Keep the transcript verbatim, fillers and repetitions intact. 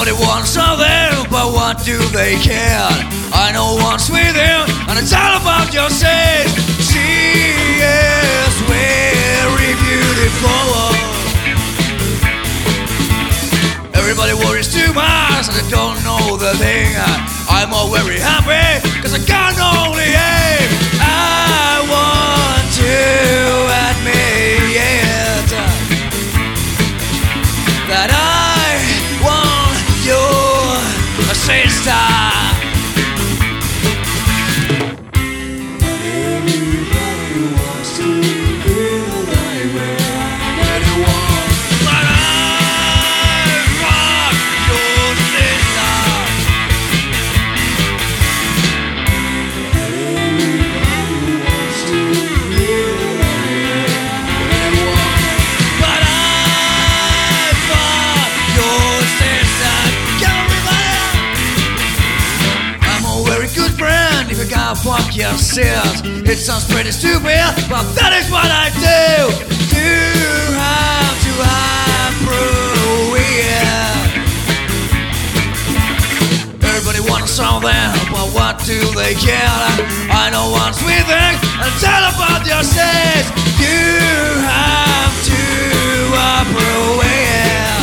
Everybody wants something, but what do they care? I know what's with you, and it's all about your sex. She is very beautiful. Everybody worries too much, and they don't know the thing. I'm all very happy, cause I can only aim. I want to admit that I want your sister. Fuck yourself. It sounds pretty stupid, but that is what I do. You have to approve it. Everybody wants something, but what do they care? I know what's with it, and tell about your sex. You have to approve it.